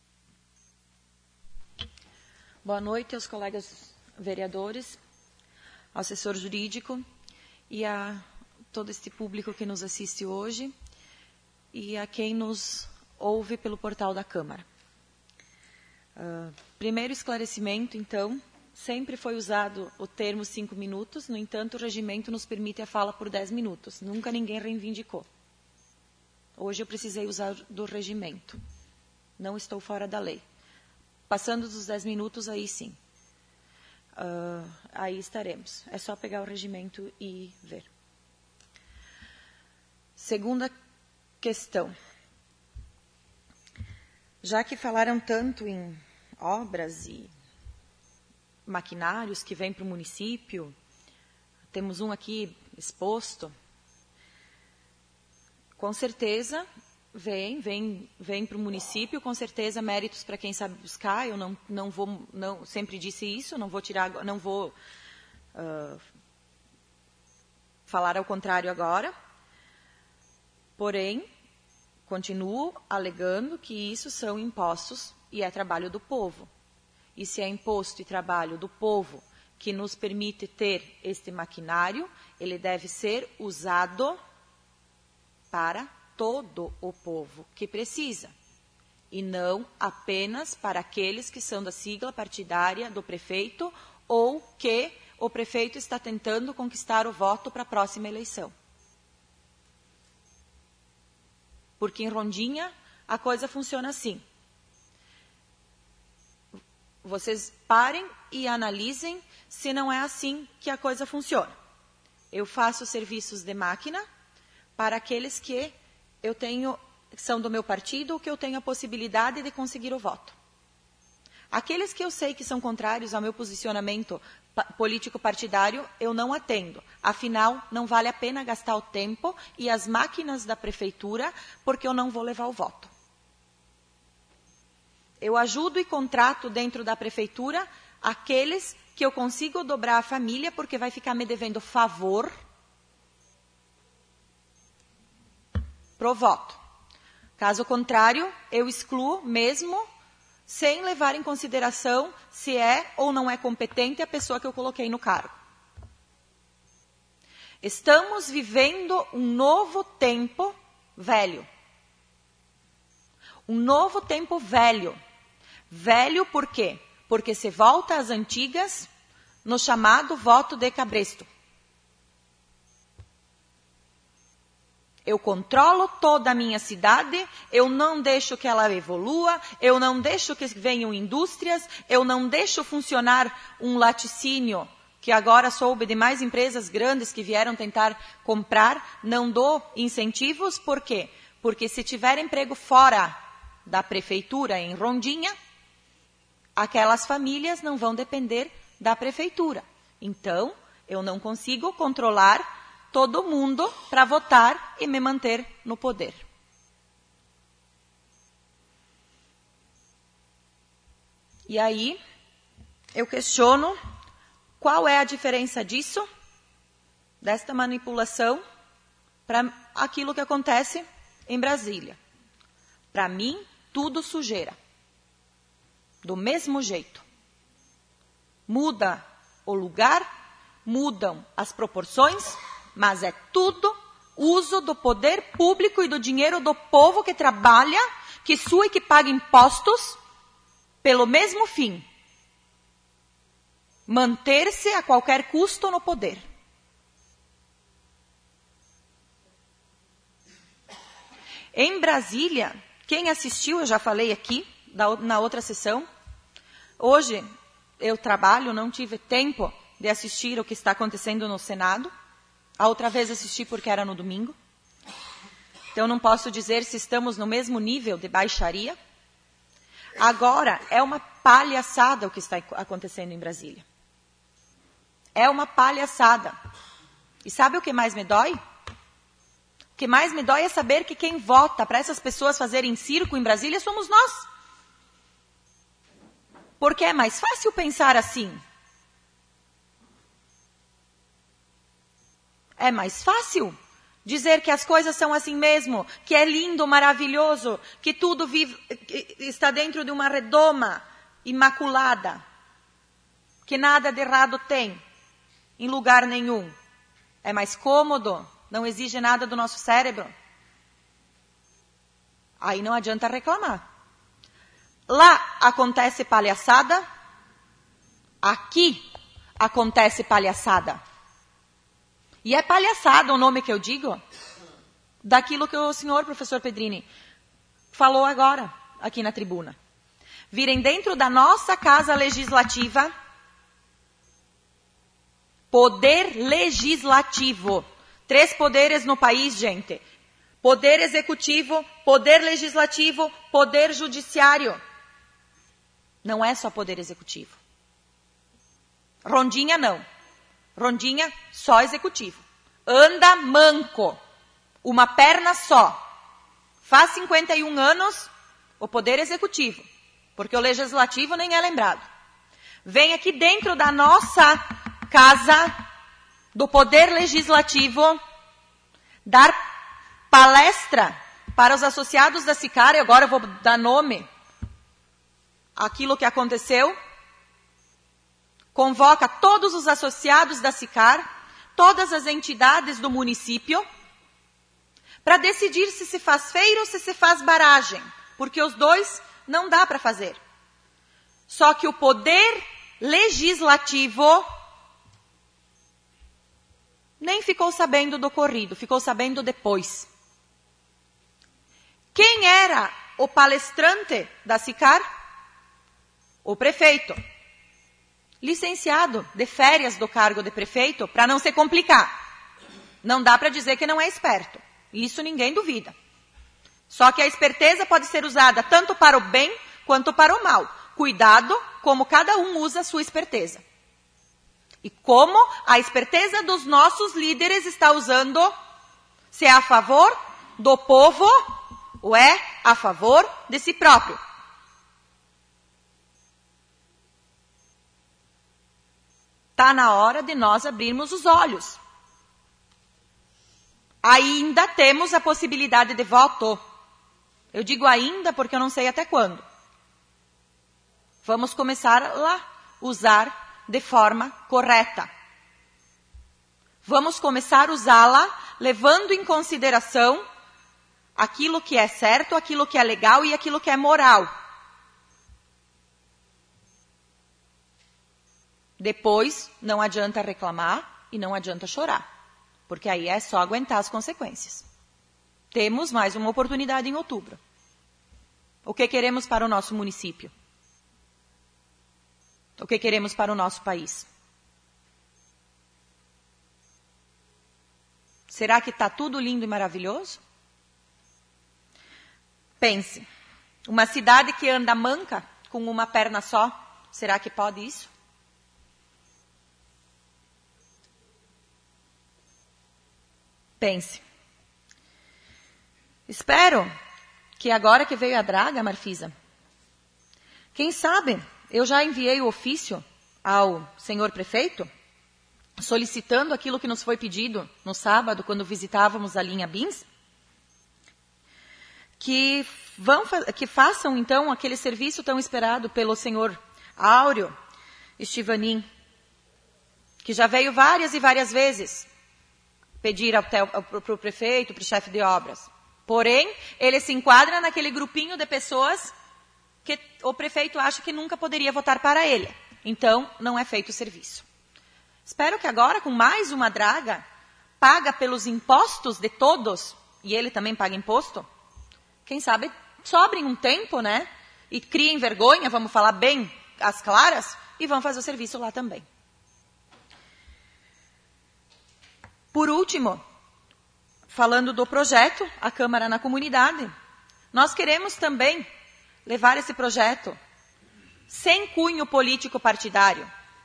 Boa noite aos colegas vereadores, ao assessor jurídico, e a todo este público que nos assiste hoje e a quem nos ouve pelo portal da Câmara. Uh, primeiro esclarecimento, então, sempre foi usado o termo cinco minutos, no entanto, o regimento nos permite a fala por dez minutos. Nunca ninguém reivindicou. Hoje eu precisei usar do regimento. Não estou fora da lei. Passando dos dez minutos, aí sim. Uh, aí estaremos. É só pegar o regimento e ver. Segunda questão. Já que falaram tanto em obras e maquinários que vêm para o município, temos um aqui exposto, com certeza vem, vem, vem para o município, com certeza méritos para quem sabe buscar. Eu não, não vou, não, sempre disse isso, não vou tirar, não vou uh, falar ao contrário agora. Porém, continuo alegando que isso são impostos e é trabalho do povo. E se é imposto e trabalho do povo que nos permite ter este maquinário, ele deve ser usado para todo o povo que precisa, e não apenas para aqueles que são da sigla partidária do prefeito ou que o prefeito está tentando conquistar o voto para a próxima eleição. Porque em Rondinha a coisa funciona assim. Vocês parem e analisem se não é assim que a coisa funciona. Eu faço serviços de máquina para aqueles que eu tenho, são do meu partido ou que eu tenho a possibilidade de conseguir o voto. Aqueles que eu sei que são contrários ao meu posicionamento político partidário, eu não atendo. Afinal, não vale a pena gastar o tempo e as máquinas da prefeitura, porque eu não vou levar o voto. Eu ajudo e contrato dentro da prefeitura aqueles que eu consigo dobrar a família, porque vai ficar me devendo favor pro voto. Caso contrário, eu excluo mesmo sem levar em consideração se é ou não é competente a pessoa que eu coloquei no cargo. Estamos vivendo um novo tempo velho. Um novo tempo velho. Velho por quê? Porque se volta às antigas no chamado voto de cabresto. Eu controlo toda a minha cidade, eu não deixo que ela evolua, eu não deixo que venham indústrias, eu não deixo funcionar um laticínio, que agora soube de mais empresas grandes que vieram tentar comprar, não dou incentivos, por quê? Porque se tiver emprego fora da prefeitura em Rondinha, aquelas famílias não vão depender da prefeitura. Então, eu não consigo controlar todo mundo para votar e me manter no poder. E aí, eu questiono qual é a diferença disso, desta manipulação, para aquilo que acontece em Brasília. Para mim, tudo sujeira. Do mesmo jeito. Muda o lugar, mudam as proporções, mas é tudo uso do poder público e do dinheiro do povo que trabalha, que sua e que paga impostos, pelo mesmo fim. Manter-se a qualquer custo no poder. Em Brasília, quem assistiu, eu já falei aqui, na outra sessão, hoje eu trabalho, não tive tempo de assistir o que está acontecendo no Senado. A outra vez assisti porque era no domingo. Então não posso dizer se estamos no mesmo nível de baixaria. Agora, é uma palhaçada o que está acontecendo em Brasília. É uma palhaçada. E sabe o que mais me dói? O que mais me dói é saber que quem vota para essas pessoas fazerem circo em Brasília somos nós. Porque é mais fácil pensar assim. É mais fácil dizer que as coisas são assim mesmo, que é lindo, maravilhoso, que tudo vive, que está dentro de uma redoma imaculada, que nada de errado tem em lugar nenhum. É mais cômodo, não exige nada do nosso cérebro. Aí não adianta reclamar. Lá acontece palhaçada, aqui acontece palhaçada. E é palhaçada o nome que eu digo daquilo que o senhor professor Pedrini falou agora, aqui na tribuna. Virem dentro da nossa casa legislativa, poder legislativo. Três poderes no país, gente. Poder executivo, poder legislativo, poder judiciário. Não é só poder executivo. Rondinha não. Rondinha, só executivo. Anda manco. Uma perna só. Faz cinquenta e um anos o poder executivo. Porque o legislativo nem é lembrado. Vem aqui dentro da nossa casa, do poder legislativo, dar palestra para os associados da SICAR, e agora eu vou dar nome àquilo que aconteceu. Convoca todos os associados da SICAR, todas as entidades do município, para decidir se se faz feira ou se se faz barragem, porque os dois não dá para fazer. Só que o poder legislativo nem ficou sabendo do ocorrido, ficou sabendo depois. Quem era o palestrante da SICAR? O prefeito. Licenciado de férias do cargo de prefeito, para não se complicar. Não dá para dizer que não é esperto. Isso ninguém duvida. Só que a esperteza pode ser usada tanto para o bem quanto para o mal. Cuidado como cada um usa a sua esperteza. E como a esperteza dos nossos líderes está usando, se é a favor do povo ou é a favor de si próprio. Está na hora de nós abrirmos os olhos. Ainda temos a possibilidade de voto. Eu digo ainda porque eu não sei até quando. Vamos começar a usar de forma correta. Vamos começar a usá-la levando em consideração aquilo que é certo, aquilo que é legal e aquilo que é moral. Depois, não adianta reclamar e não adianta chorar, porque aí é só aguentar as consequências. Temos mais uma oportunidade em outubro. O que queremos para o nosso município? O que queremos para o nosso país? Será que está tudo lindo e maravilhoso? Pense, uma cidade que anda manca, com uma perna só, será que pode isso? Pense. Espero que agora que veio a draga, Marfisa, quem sabe eu já enviei o ofício ao senhor prefeito, solicitando aquilo que nos foi pedido no sábado, quando visitávamos a linha Bins, que, vão, que façam, então, aquele serviço tão esperado pelo senhor Áureo Estivanin, que já veio várias e várias vezes pedir para o prefeito, para o chefe de obras. Porém, ele se enquadra naquele grupinho de pessoas que o prefeito acha que nunca poderia votar para ele. Então, não é feito o serviço. Espero que agora, com mais uma draga, paga pelos impostos de todos, e ele também paga imposto, quem sabe sobrem um tempo, né? E criem vergonha, vamos falar bem às claras, e vão fazer o serviço lá também. Por último, falando do projeto, a Câmara na Comunidade, nós queremos também levar esse projeto sem cunho político partidário,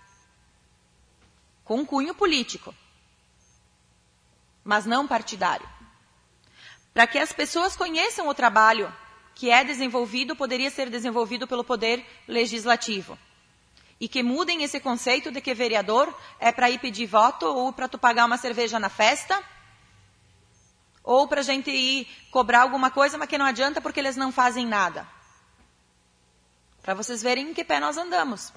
com cunho político, mas não partidário. Para que as pessoas conheçam o trabalho que é desenvolvido, poderia ser desenvolvido pelo Poder Legislativo. E que mudem esse conceito de que vereador é para ir pedir voto ou para tu pagar uma cerveja na festa, ou para a gente ir cobrar alguma coisa, mas que não adianta porque eles não fazem nada. Para vocês verem em que pé nós andamos.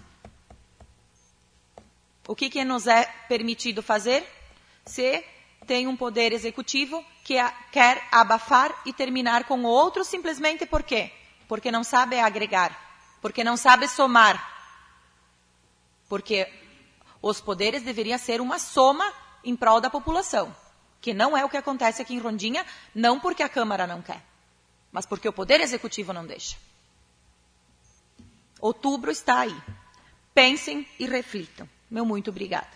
O que, que nos é permitido fazer? Se tem um poder executivo que a, quer abafar e terminar com o outro simplesmente por quê? Porque não sabe agregar, porque não sabe somar. Porque os poderes deveriam ser uma soma em prol da população, que não é o que acontece aqui em Rondinha, não porque a Câmara não quer, mas porque o Poder Executivo não deixa. Outubro está aí. Pensem e reflitam. Meu muito obrigada.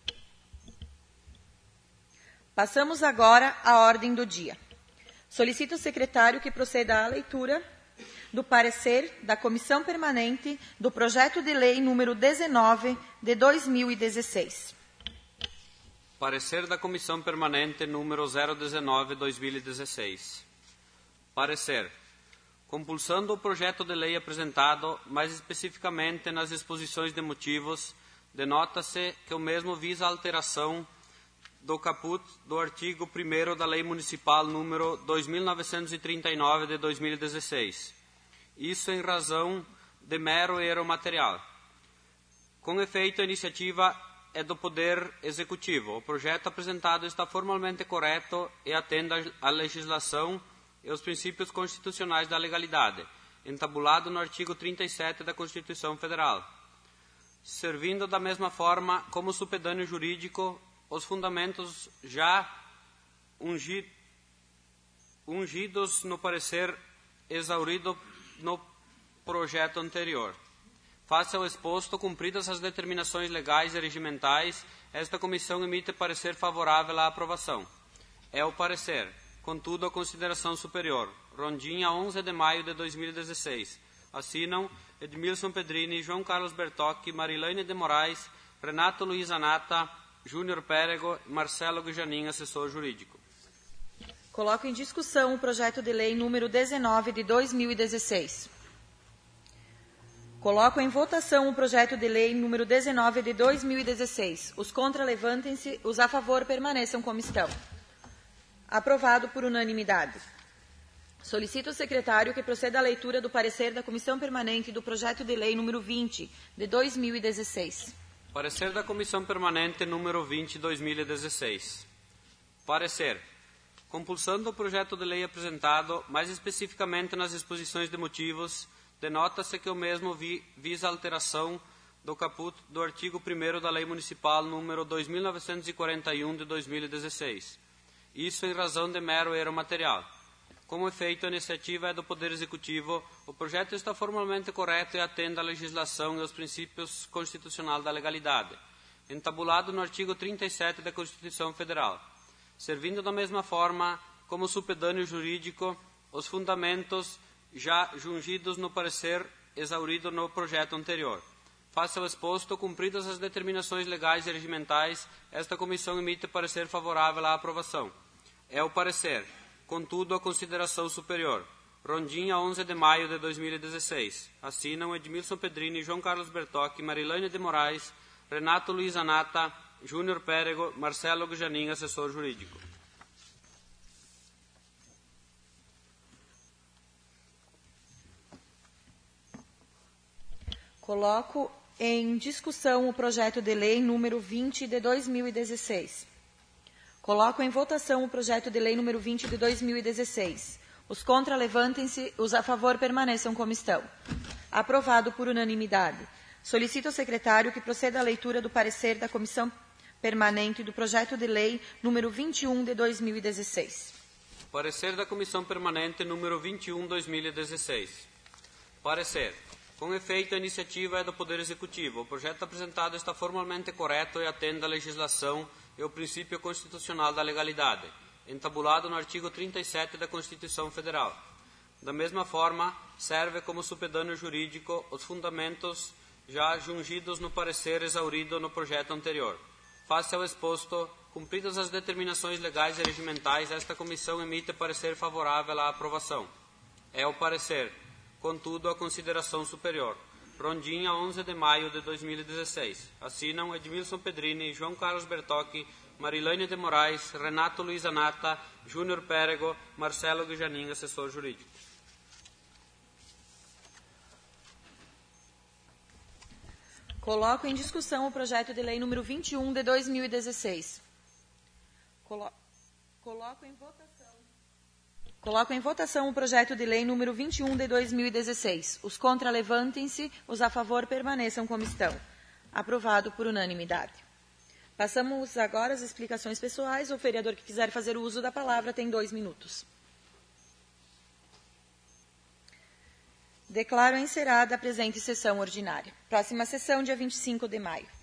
Passamos agora à ordem do dia. Solicito ao secretário que proceda à leitura do parecer da Comissão Permanente do Projeto de Lei número dezenove de dois mil e dezesseis. Parecer da Comissão Permanente número zero dezenove de dois mil e dezesseis. Parecer. Compulsando o projeto de lei apresentado, mais especificamente nas exposições de motivos, denota-se que o mesmo visa a alteração do caput do artigo primeiro da Lei Municipal número dois mil novecentos e trinta e nove de dois mil e dezesseis. Isso em razão de mero erro material. Com efeito, a iniciativa é do Poder Executivo. O projeto apresentado está formalmente correto e atende à legislação e os princípios constitucionais da legalidade, entabulado no artigo trinta e sete da Constituição Federal, servindo da mesma forma como supedâneo jurídico os fundamentos já ungi, ungidos no parecer exaurido no projeto anterior. Face ao exposto, cumpridas as determinações legais e regimentais, esta comissão emite parecer favorável à aprovação. É o parecer. Contudo, a consideração superior. Rondinha, onze de maio de dois mil e dezesseis. Assinam Edmilson Pedrini, João Carlos Bertocchi, Marilene de Moraes, Renato Luiz Anata, Júnior Pérego e Marcelo Gujanin, assessor jurídico. Coloco em discussão o projeto de lei número dezenove de dois mil e dezesseis. Coloco em votação o projeto de lei número dezenove de dois mil e dezesseis. Os contra levantem-se, os a favor permaneçam como estão. Aprovado por unanimidade. Solicito ao secretário que proceda à leitura do parecer da Comissão Permanente do projeto de lei número vinte de dois mil e dezesseis. Parecer da Comissão Permanente número vinte de dois mil e dezesseis. Parecer. Compulsando o projeto de lei apresentado, mais especificamente nas exposições de motivos, denota-se que o mesmo vi, visa a alteração do caput do artigo primeiro da Lei Municipal número dois mil novecentos e quarenta e um de dois mil e dezesseis. Isso em razão de mero erro material. Como efeito, a iniciativa é do Poder Executivo, o projeto está formalmente correto e atende à legislação e aos princípios constitucionais da legalidade, entabulado no artigo trinta e sete da Constituição Federal, servindo da mesma forma como supedâneo jurídico os fundamentos já jungidos no parecer exaurido no projeto anterior. Face ao exposto, cumpridas as determinações legais e regimentais, esta comissão emite parecer favorável à aprovação. É o parecer. Contudo, a consideração superior. Rondinha, onze de maio de dois mil e dezesseis. Assinam Edmilson Pedrini, João Carlos Bertocchi, Marilânia de Moraes, Renato Luiz Anata, Júnior Pérego, Marcelo Gujanin, assessor jurídico. Coloco em discussão o projeto de lei número vinte de dois mil e dezesseis. Coloco em votação o projeto de lei número vinte de dois mil e dezesseis. Os contra levantem-se, os a favor permaneçam como estão. Aprovado por unanimidade. Solicito ao secretário que proceda à leitura do parecer da Comissão Permanente do projeto de lei número vinte e um de dois mil e dezesseis. Parecer da Comissão Permanente número vinte e um de dois mil e dezesseis. Parecer. Com efeito, a iniciativa é do Poder Executivo. O projeto apresentado está formalmente correto e atende à legislação e ao princípio constitucional da legalidade, entabulado no artigo trinta e sete da Constituição Federal. Da mesma forma, serve como supedâneo jurídico os fundamentos já jungidos no parecer exaurido no projeto anterior. Face ao exposto, cumpridas as determinações legais e regimentais, esta comissão emite parecer favorável à aprovação. É o parecer. Contudo, a consideração superior. Rondinha, onze de maio de dois mil e dezesseis. Assinam Edmilson Pedrini, João Carlos Bertocchi, Marilânia de Moraes, Renato Luiz Anata, Júnior Pérego, Marcelo Gujanin, assessor jurídico. Coloco em discussão o projeto de lei número vinte e um de dois mil e dezesseis. Colo... Coloco em votação. Coloco em votação o projeto de lei número vinte e um de dois mil e dezesseis. Os contra levantem-se, os a favor permaneçam como estão. Aprovado por unanimidade. Passamos agora às explicações pessoais. O vereador que quiser fazer uso da palavra tem dois minutos. Declaro encerrada a presente sessão ordinária. Próxima sessão, dia vinte e cinco de maio.